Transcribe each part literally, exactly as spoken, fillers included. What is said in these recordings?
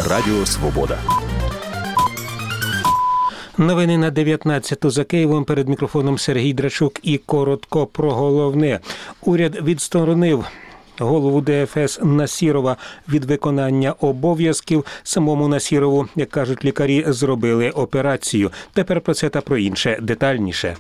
Радіо Свобода. Новини на дев'ятнадцяту за Києвом. Перед мікрофоном Сергій Драчук і коротко про головне. Уряд відсторонив голову Де Еф Ес Насірова від виконання обов'язків. Самому Насірову, як кажуть лікарі, зробили операцію. Тепер про це та про інше детальніше.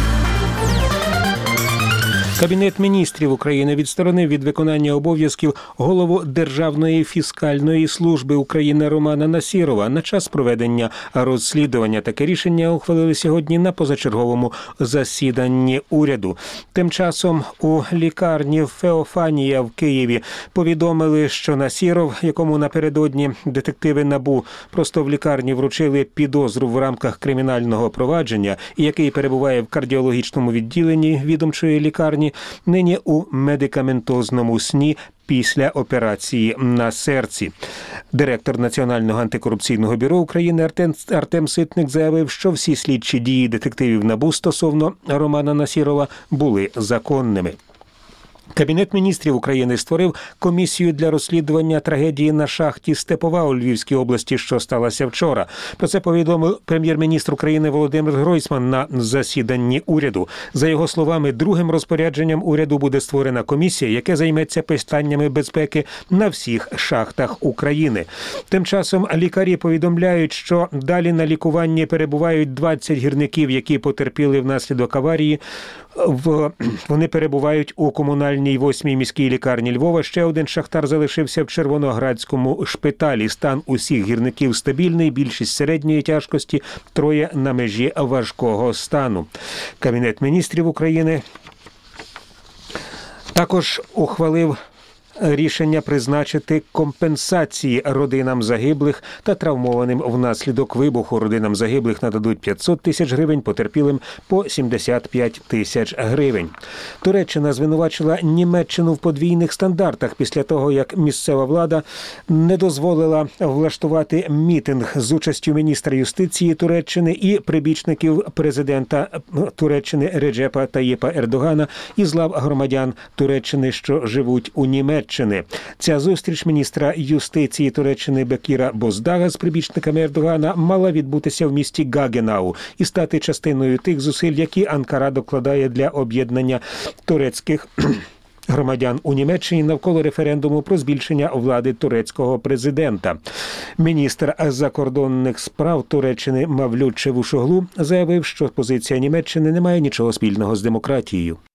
Кабінет міністрів України відсторонив від виконання обов'язків голову Державної фіскальної служби України Романа Насірова на час проведення розслідування. Таке рішення ухвалили сьогодні на позачерговому засіданні уряду. Тим часом у лікарні Феофанія в Києві повідомили, що Насіров, якому напередодні детективи НАБУ просто в лікарні вручили підозру в рамках кримінального провадження, і який перебуває в кардіологічному відділенні відомчої лікарні, нині у медикаментозному сні після операції на серці. Директор Національного антикорупційного бюро України Артем, Артем Ситник заявив, що всі слідчі дії детективів НАБУ стосовно Романа Насірова були законними. Кабінет міністрів України створив комісію для розслідування трагедії на шахті «Степова» у Львівській області, що сталося вчора. Про це повідомив прем'єр-міністр України Володимир Гройсман на засіданні уряду. За його словами, другим розпорядженням уряду буде створена комісія, яка займеться питаннями безпеки на всіх шахтах України. Тим часом лікарі повідомляють, що далі на лікуванні перебувають двадцять гірників, які потерпіли внаслідок аварії. В... Вони перебувають у комунальній восьмій міській лікарні Львова. Ще один шахтар залишився в Червоноградському шпиталі. Стан усіх гірників стабільний, більшість середньої тяжкості, троє на межі важкого стану. Кабінет міністрів України також ухвалив рішення призначити компенсації родинам загиблих та травмованим внаслідок вибуху. Родинам загиблих нададуть п'ятсот тисяч гривень, потерпілим по сімдесят п'ять тисяч гривень. Туреччина звинувачила Німеччину в подвійних стандартах після того, як місцева влада не дозволила влаштувати мітинг з участю міністра юстиції Туреччини і прибічників президента Туреччини Реджепа Таїпа Ердогана із лав громадян Туреччини, що живуть у Німеччині. Ця зустріч міністра юстиції Туреччини Бекіра Боздага з прибічниками Ердогана мала відбутися в місті Гагенау і стати частиною тих зусиль, які Анкара докладає для об'єднання турецьких громадян у Німеччині навколо референдуму про збільшення влади турецького президента. Міністр закордонних справ Туреччини Мавлют Чавушоглу заявив, що позиція Німеччини не має нічого спільного з демократією.